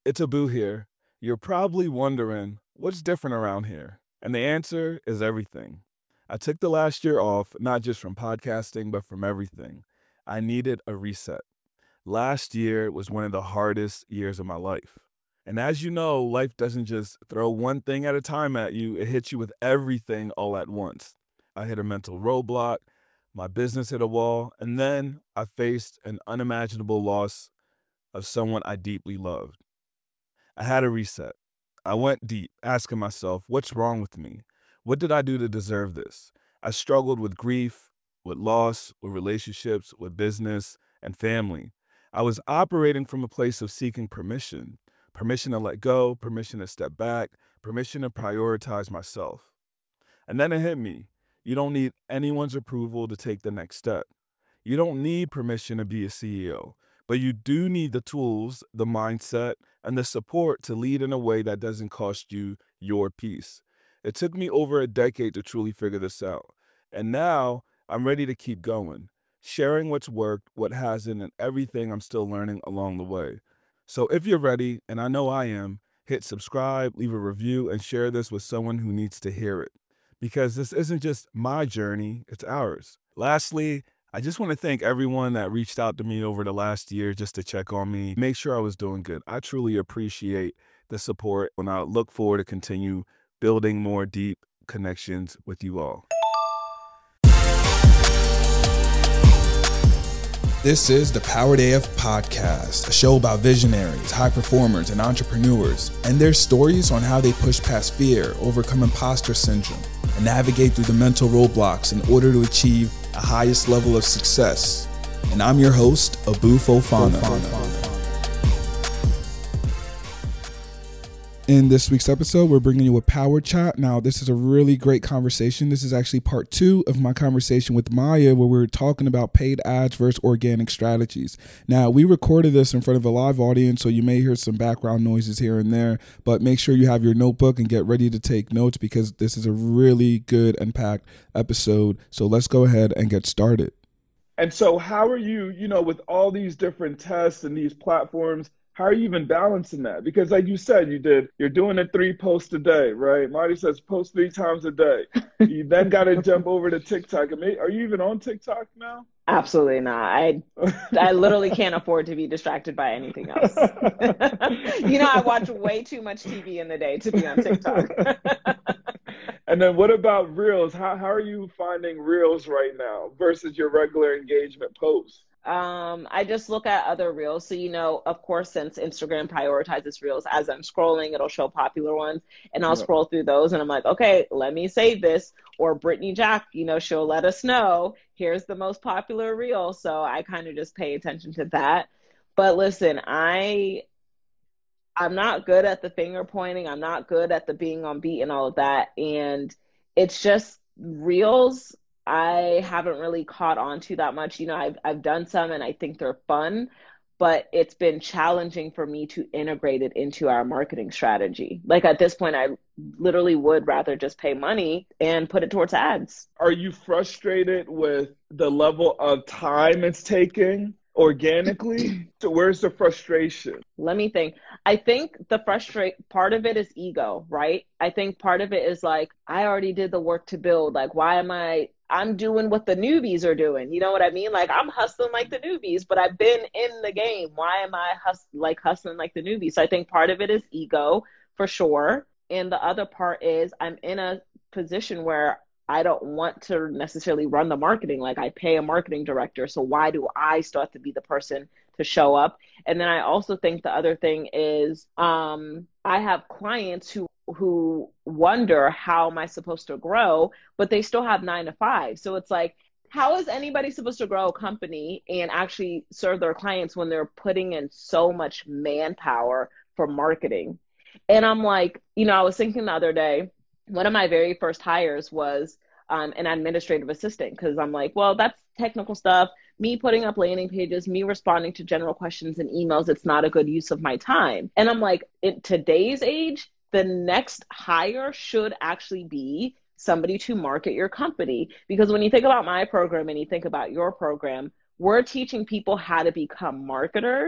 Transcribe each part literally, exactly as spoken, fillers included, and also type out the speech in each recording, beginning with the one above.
It's Abu here. You're probably wondering, what's different around here? And the answer is everything. I took the last year off, not just from podcasting, but from everything. I needed a reset. Last year was one of the hardest years of my life. And as you know, life doesn't just throw one thing at a time at you, it hits you with everything all at once. I hit a mental roadblock, my business hit a wall, and then I faced an unimaginable loss of someone I deeply loved. I had a reset. I went deep, asking myself, what's wrong with me? What did I do to deserve this? I struggled with grief, with loss, with relationships, with business, and family. I was operating from a place of seeking permission permission to let go, permission to step back, permission to prioritize myself. And then it hit me. You don't need anyone's approval to take the next step. You don't need permission to be a C E O, but you do need the tools, the mindset, and the support to lead in a way that doesn't cost you your peace. It took me over a decade to truly figure this out. And now I'm ready to keep going, sharing what's worked, what hasn't, and everything I'm still learning along the way. So if you're ready, and I know I am, hit subscribe, leave a review, and share this with someone who needs to hear it. Because this isn't just my journey, it's ours. Lastly, I just want to thank everyone that reached out to me over the last year just to check on me, make sure I was doing good. I truly appreciate the support, and I look forward to continue building more deep connections with you all. This is the Powered A F Podcast, a show about visionaries, high performers, and entrepreneurs, and their stories on how they push past fear, overcome imposter syndrome, and navigate through the mental roadblocks in order to achieve the highest level of success. And I'm your host, Abu Fofana. Fofana. In this week's episode, we're bringing you a power chat. Now, this is a really great conversation. This is actually part two of my conversation with Maya, where we were talking about paid ads versus organic strategies. Now, we recorded this in front of a live audience, so you may hear some background noises here and there, but make sure you have your notebook and get ready to take notes because this is a really good and packed episode. So let's go ahead and get started. And so how are you, you know, with all these different tests and these platforms, how are you even balancing that? Because like you said, you did, you're doing it three posts a day, right? Marty says post three times a day. You then got to jump over to TikTok. I mean, are you even on TikTok now? Absolutely not. I I literally can't afford to be distracted by anything else. You know, I watch way too much T V in the day to be on TikTok. And then what about Reels? How how are you finding Reels right now versus your regular engagement posts? Um, I just look at other Reels. So, you know, of course, since Instagram prioritizes Reels, as I'm scrolling, it'll show popular ones and I'll yeah. scroll through those and I'm like, okay, let me save this. Or Brittany Jack, you know, she'll let us know, here's the most popular Reel. So I kind of just pay attention to that. But listen, I, I'm not good at the finger pointing. I'm not good at the being on beat and all of that. And it's just Reels I haven't really caught on to that much. You know, I've I've done some and I think they're fun, but it's been challenging for me to integrate it into our marketing strategy. Like at this point, I literally would rather just pay money and put it towards ads. Are you frustrated with the level of time it's taking organically? So where's the frustration? Let me think. I think the frustrate part of it is ego, right? I think part of it is like, I already did the work to build. Like, why am I I'm doing what the newbies are doing. You know what I mean? Like I'm hustling like the newbies, but I've been in the game. Why am I hus- like hustling like the newbies? So I think part of it is ego for sure. And the other part is I'm in a position where I don't want to necessarily run the marketing. Like I pay a marketing director. So why do I still have to be the person to show up? And then I also think the other thing is um, I have clients who who wonder how am I supposed to grow, but they still have nine to five. So it's like, how is anybody supposed to grow a company and actually serve their clients when they're putting in so much manpower for marketing? And I'm like, you know, I was thinking the other day, one of my very first hires was um, an administrative assistant, because I'm like, well, that's technical stuff. Me putting up landing pages, me responding to general questions and emails, it's not a good use of my time. And I'm like, in today's age, the next hire should actually be somebody to market your company. Because when you think about my program and you think about your program, we're teaching people how to become marketers.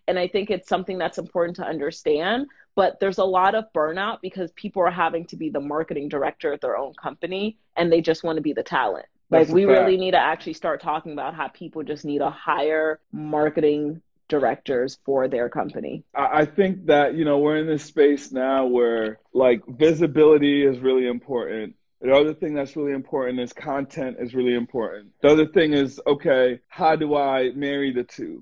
And I think it's something that's important to understand. But there's a lot of burnout because people are having to be the marketing director at their own company and they just want to be the talent. That's Like we a fact. really need to actually start talking about how people just need to hire marketing directors for their company. I I think that, you know, we're in this space now where like visibility is really important. The other thing that's really important is content is really important. The other thing is, okay, how do I marry the two?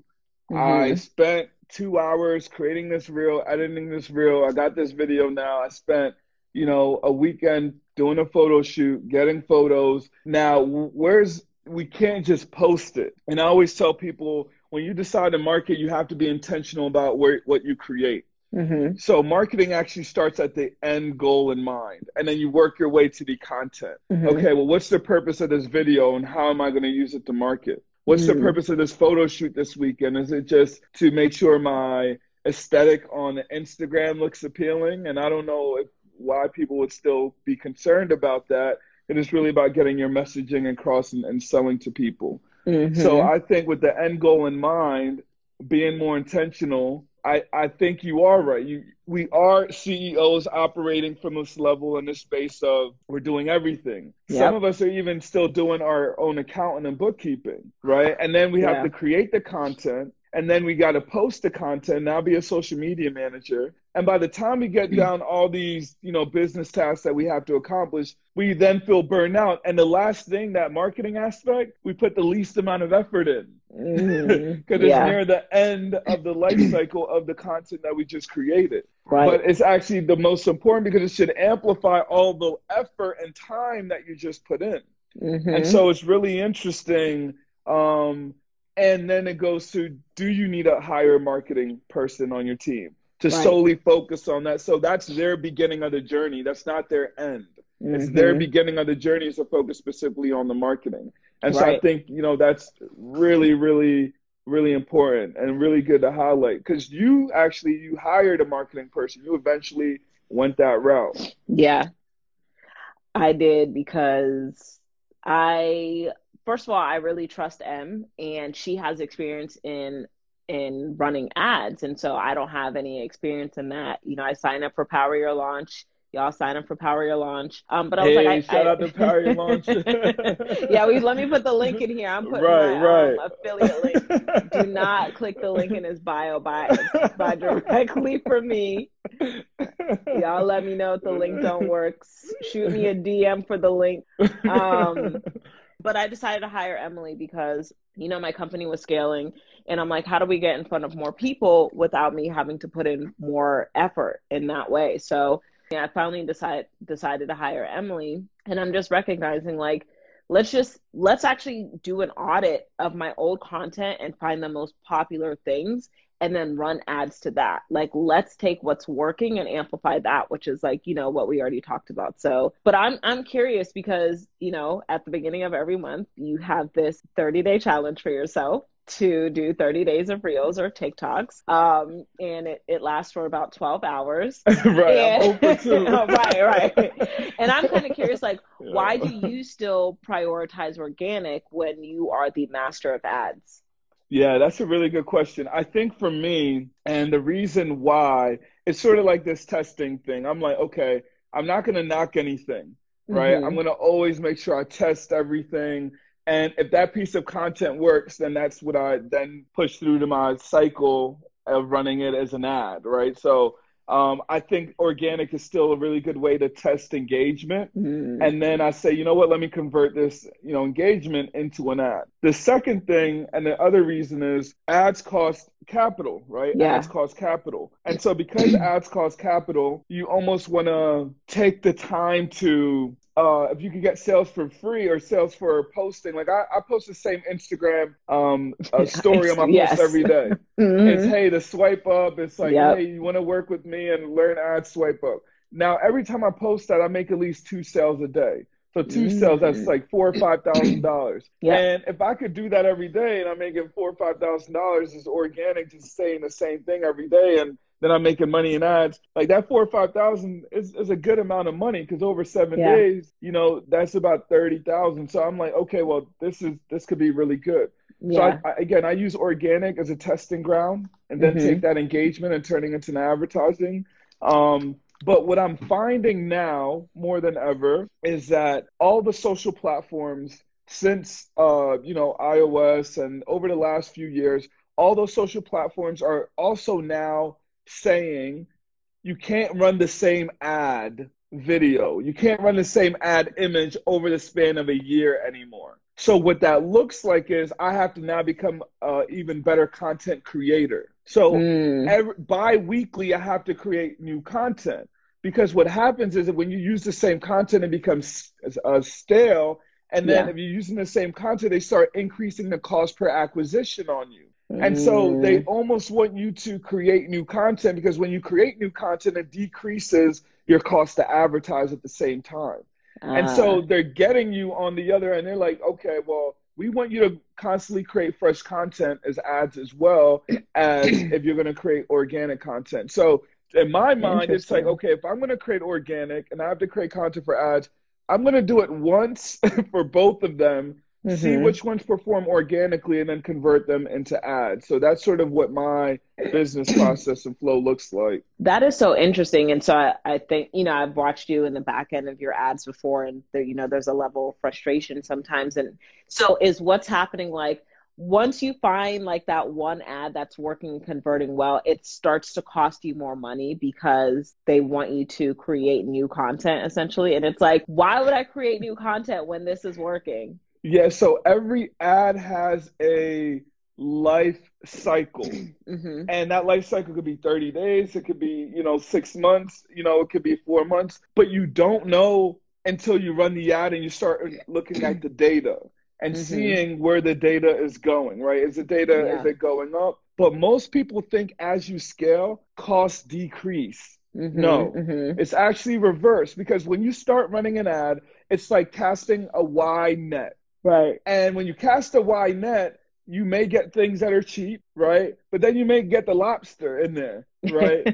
I Mm-hmm. spent two hours creating this reel, editing this reel. I got this video now. I spent, you know, a weekend doing a photo shoot, getting photos. Now, where's, we can't just post it. And I always tell people, when you decide to market, you have to be intentional about where, what you create. Mm-hmm. So marketing actually starts at the end goal in mind, and then you work your way to the content. Mm-hmm. Okay, well, what's the purpose of this video and how am I going to use it to market? What's Mm-hmm. the purpose of this photo shoot this weekend? Is it just to make sure my aesthetic on Instagram looks appealing? And I don't know if, why people would still be concerned about that. It is really about getting your messaging across and, and selling to people. Mm-hmm. So I think with the end goal in mind, being more intentional, I, I think you are right. You, we are C E Os operating from this level in this space of we're doing everything. Yep. Some of us are even still doing our own accounting and bookkeeping, right? And then we Yeah. have to create the content, and then we got to post the content, now be a social media manager. And by the time we get down all these, you know, business tasks that we have to accomplish, we then feel burned out. And the last thing, that marketing aspect, we put the least amount of effort in. Mm-hmm. Because Yeah. it's near the end of the life cycle of the content that we just created. Right. But it's actually the most important because it should amplify all the effort and time that you just put in. Mm-hmm. And so it's really interesting. Um, and then it goes to, do you need a higher marketing person on your team to Right. solely focus on that? So that's their beginning of the journey. That's not their end. It's Mm-hmm. their beginning of the journey is to focus specifically on the marketing. And so I Right. think, you know, that's really, really, really important and really good to highlight, because you actually, you hired a marketing person. You eventually went that route. Yeah, I did because I, first of all, I really trust Em, and she has experience in in running ads, and so I don't have any experience in that. You know, I signed up for Power Your Launch. Y'all sign up for Power Your Launch. Um, but I was Hey, like, I, shout I... out to Power Your Launch. Yeah, we let me put the link in here. I'm putting Right, my right. um, affiliate link. Do not click the link in his bio. Buy buy directly from me. Y'all let me know if the link don't work. Shoot me a D M for the link. Um, but I decided to hire Emily because, you know, my company was scaling, and I'm like, how do we get in front of more people without me having to put in more effort in that way? So yeah, I finally decided decided to hire Emily, and I'm just recognizing, like, let's just let's actually do an audit of my old content and find the most popular things and then run ads to that. Like, let's take what's working and amplify that, which is, like, you know, what we already talked about. So, but I'm I'm curious because, you know, at the beginning of every month, you have this thirty day challenge for yourself to do thirty days of reels or TikToks. Um, and it, it lasts for about twelve hours. Right, And, I'm hoping too. right, right. And I'm kind of curious, like, Yeah. why do you still prioritize organic when you are the master of ads? Yeah, that's a really good question. I think for me, and the reason why, it's sort of like this testing thing. I'm like, okay, I'm not going to knock anything, right? Mhm. I'm going to always make sure I test everything. And if that piece of content works, then that's what I then push through to my cycle of running it as an ad, right? So um, I think organic is still a really good way to test engagement. Mhm. And then I say, you know what, let me convert this, you know, engagement into an ad. The second thing, and the other reason is ads cost capital, right? Yeah. Ads cost capital. And so because ads cost capital, you almost want to take the time to, uh, if you could get sales for free or sales for posting, like I, I post the same Instagram um, uh, story on my Yes. post every day. Mhm. It's, hey, the swipe up. It's like, Yep. hey, you want to work with me and learn ads, swipe up. Now, every time I post that, I make at least two sales a day. So two Mm. sales, that's like four or five thousand dollars. Yep. And if I could do that every day, and I'm making four or five thousand dollars, is organic, just saying the same thing every day, and then I'm making money in ads. Like that four or five thousand is, is a good amount of money, because over seven Yeah. days, you know, that's about thirty thousand. So I'm like, okay, well, this is this could be really good. So I, Yeah. I, again, I use organic as a testing ground and then take Mm-hmm. that engagement and turning it into advertising. Um, but what I'm finding now more than ever is that all the social platforms since uh, you know, iOS and over the last few years, all those social platforms are also now saying you can't run the same ad video. You can't run the same ad image over the span of a year anymore. So what that looks like is I have to now become an even better content creator. So Mm. every, bi-weekly, I have to create new content because what happens is that when you use the same content, it becomes uh, stale. And then Yeah. if you're using the same content, they start increasing the cost per acquisition on you. And so they Mm. almost want you to create new content because when you create new content, it decreases your cost to advertise at the same time. And Uh, so they're getting you on the other end. They're like, okay, well, we want you to constantly create fresh content as ads as well as if you're going to create organic content. So in my mind, it's like, interesting. okay, if I'm going to create organic and I have to create content for ads, I'm going to do it once for both of them, see Mm-hmm. which ones perform organically, and then convert them into ads. So that's sort of what my business process and flow looks like. That is so interesting. And so I, I think, you know, I've watched you in the back end of your ads before, and there, you know, there's a level of frustration sometimes. And so is what's happening like once you find like that one ad that's working and converting well, it starts to cost you more money because they want you to create new content essentially. And it's like, why would I create new content when this is working? Yeah, so every ad has a life cycle. Mm-hmm. And that life cycle could be thirty days, it could be, you know, six months, you know, it could be four months, but you don't know until you run the ad and you start looking at the data and Mm-hmm. seeing where the data is going, right? Is the data, is Yeah. it going up? But most people think as you scale, costs decrease. Mm-hmm. No, Mm-hmm. it's actually reversed because when you start running an ad, it's like casting a wide net. Right. And when you cast a wide net, you may get things that are cheap, right? But then you may get the lobster in there, right?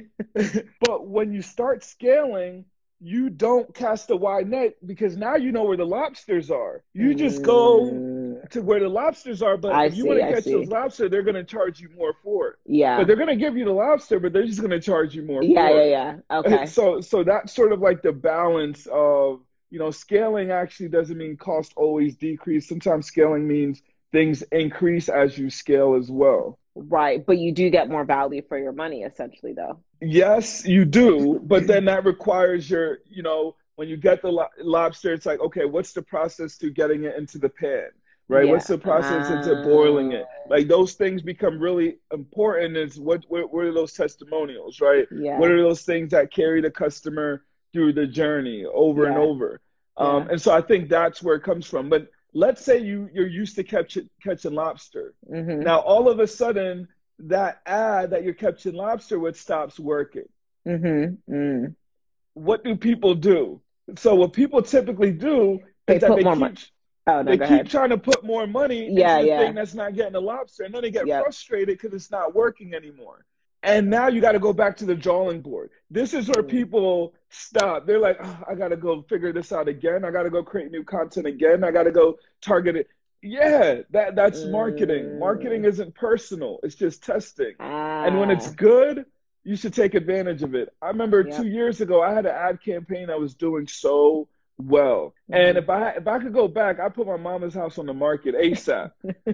But when you start scaling, you don't cast a wide net because now you know where the lobsters are. You just go Mm, to where the lobsters are. But I if you want see. to I catch those see. lobsters, they're going to charge you more for it. But Yeah. they're going to give you the lobster, but they're just going to charge you more Yeah. Yeah. for Yeah. it. Okay. So, so that's sort of like the balance of, you know, scaling actually doesn't mean cost always decrease. Sometimes scaling means things increase as you scale as well. Right. But you do get more value for your money, essentially, though. Yes, you do, but then that requires your, you know, when you get the lo- lobster, it's like, okay, what's the process to getting it into the pan, right? What's Yeah. the process into boiling Uh, it? Like those things become really important. Is what, what, what are those testimonials, right? What yeah. are those things that carry the customer through the journey over and Yeah. over? Um, Yeah. and so I think that's where it comes from. But let's say you you're used to catch, catching lobster. Mm-hmm. Now, all of a sudden, that ad that you're catching lobster with stops working. Mm-hmm. Mm. What do people do? So what people typically do They is that put they more money. keep Oh, no, they go keep ahead. trying to put more money into Yeah. the thing Yeah. that's not getting the lobster, and then they get Yep. frustrated because it's not working anymore. And now you got to go back to the drawing board. This is where Mm. people stop. They're like, oh, I got to go figure this out again. I got to go create new content again. I got to go target it. Yeah, that that's marketing. Marketing Mm. isn't personal. It's just testing. And when it's Ah. good, you should take advantage of it. I remember two Yep. years ago, I had an ad campaign that was doing so well. And Mm-hmm. if I if I could go back, I put my mama's house on the market ASAP.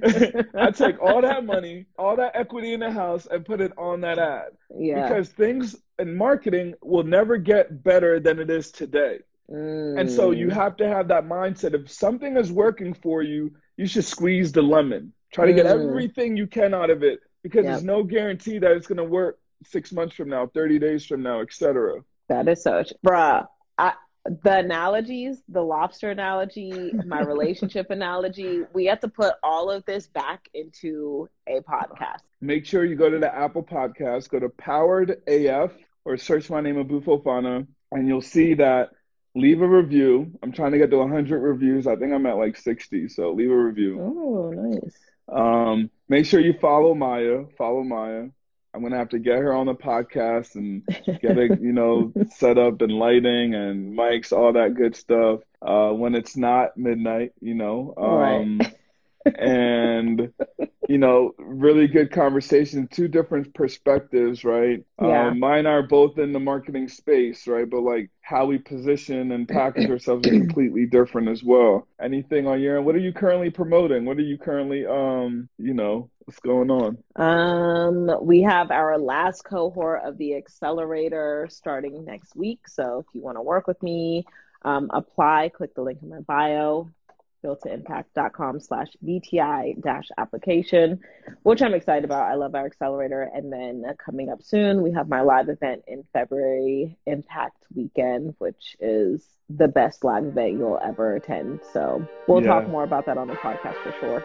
I take all that money, all that equity in the house, and put it on that ad Yeah. because things in marketing will never get better than it is today. And so you Mm. have to have that mindset. If something is working for you, you should squeeze the lemon. Try to get Mm. everything you can out of it because there's Yep. no guarantee that it's going to work six months from now, thirty days from now, et cetera. That is so, bruh. I, the analogies, the lobster analogy, my relationship analogy, we have to put all of this back into a podcast. Make sure you go to the Apple Podcast, go to Powered A F or search my name, Abu Fofana, and you'll see that. Leave a review. I'm trying to get to one hundred reviews. I think I'm at like sixty, so leave a review. Oh, nice. Um, make sure you follow Maya. Follow Maya. I'm gonna have to get her on the podcast and get it, you know, set up and lighting and mics, all that good stuff. Uh, when it's not midnight, you know. Right. Um, and you know, really good conversation, two different perspectives, right? Yeah. Um, mine are both in the marketing space, right? But like how we position and package ourselves is completely different as well. Anything on your end? What are you currently promoting? What are you currently, um, you know, what's going on? Um, we have our last cohort of the accelerator starting next week. So if you want to work with me, um, apply, click the link in my bio. built to impact dot com slash B T I dash application, which I'm excited about. I love our accelerator. And then uh, coming up soon, we have my live event in February, Impact Weekend, which is the best live event you'll ever attend. So we'll Yeah. talk more about that on the podcast for sure.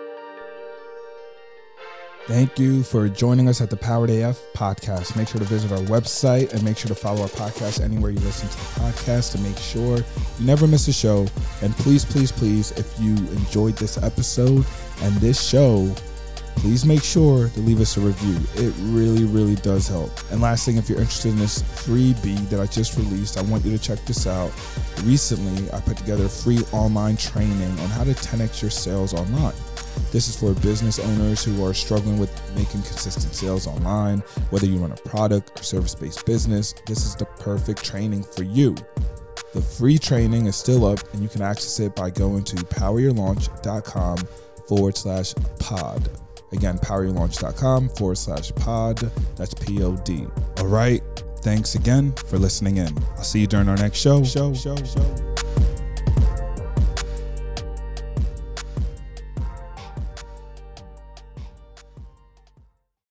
Thank you for joining us at the Powered A F podcast. Make sure to visit our website and make sure to follow our podcast anywhere you listen to the podcast to make sure you never miss a show. And please, please, please, if you enjoyed this episode and this show, please make sure to leave us a review. It really, really does help. And last thing, if you're interested in this freebie that I just released, I want you to check this out. Recently, I put together a free online training on how to ten X your sales online. This is for business owners who are struggling with making consistent sales online. Whether you run a product or service-based business, this is the perfect training for you. The free training is still up, and you can access it by going to poweryourlaunch.com forward slash pod. Again, poweryourlaunch.com forward slash pod. That's P O D. All right. Thanks again for listening in. I'll see you during our next show. Show, show, show.